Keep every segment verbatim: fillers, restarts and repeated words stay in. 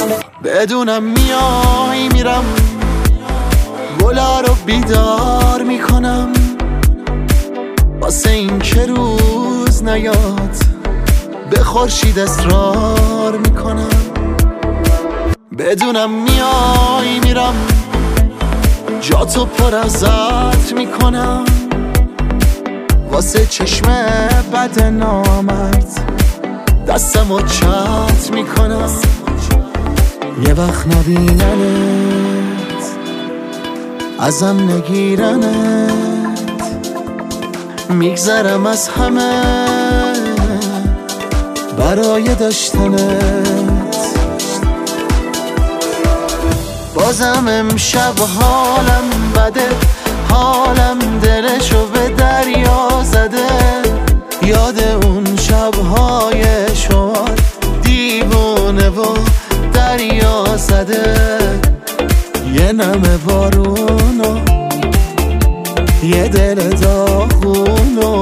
بدونم میای میرم، گلا رو بیدار میکنم، واسه این که روز نیاد به خورشید اصرار میکنم. بدونم میای میرم، جاتو پر از عطر میکنم، واسه چشم بد نامرد دستمو چت میکنم. یه وقت نبیننت، ازم نگیرنت، میگذرم از همه برای داشتنت. بازم امشب حالم بده، حالم دلشو به دریا زده، یاد اون شبهای شمار دیوونه و دریا زده. یه نم بارونو، یه دل داغونو،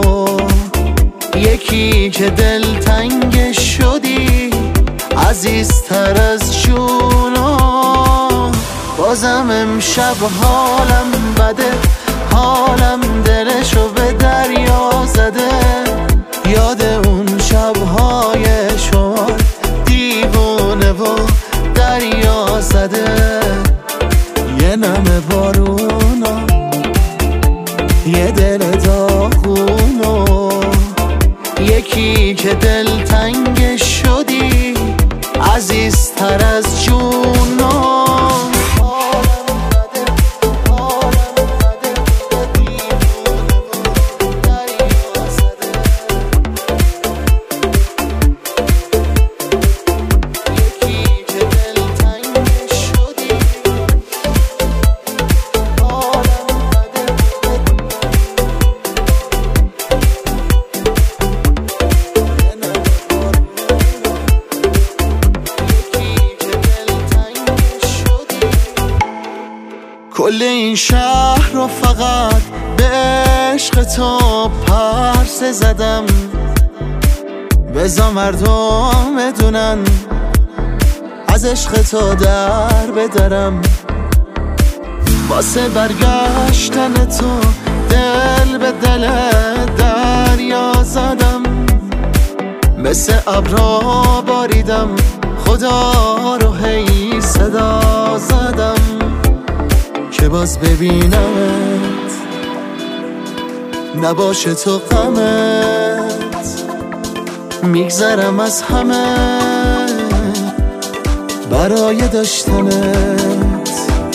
یکی که دلتنگ شدی عزیزتر از جونو. بازم امشب حالم بده، حالم دلشو به دریا زده، یاد اون شبهای شمار دیوونه و دریا زده. یه نم بارونو، یه دل داغونو، یکی که دلتنگ شدی عزیزتر از جونو. کل این شهر رو فقط به عشق تو پرسه زدم، بذار مردم بدونن از عشق تو در بدرم. واسه برگشتن تو دل به دل دریا زدم، مثل ابرا باریدم، خدا رو هی صدا زدم که باز ببینمت، نباشه تو غمت. میگذرم از همه برای داشتنت.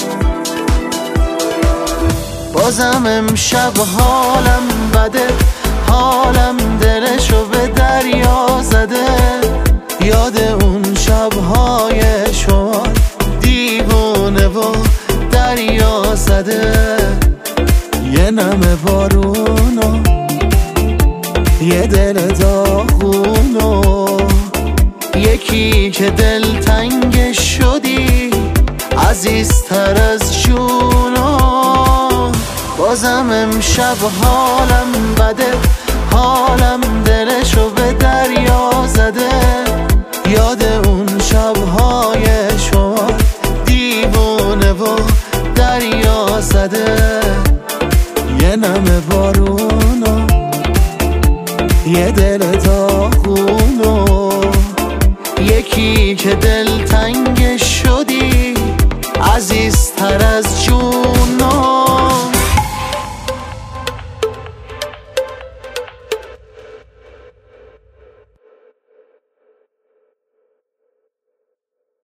بازم امشب حالم بده، حالم دلشو به دریا زده، یاد اون شبهای شمار دیوونه و دریا زده. یه نم بارونو، یه دل داغونو، یکی که دلتنگ شدی عزیزتر از جونو. بازم امشب حالم بده، حالم دلشو به دریا زده، یاد اون شبهای شمار دیوونه و دریا زده. یه نم بارونو، یه دل داغونو، یکی که دل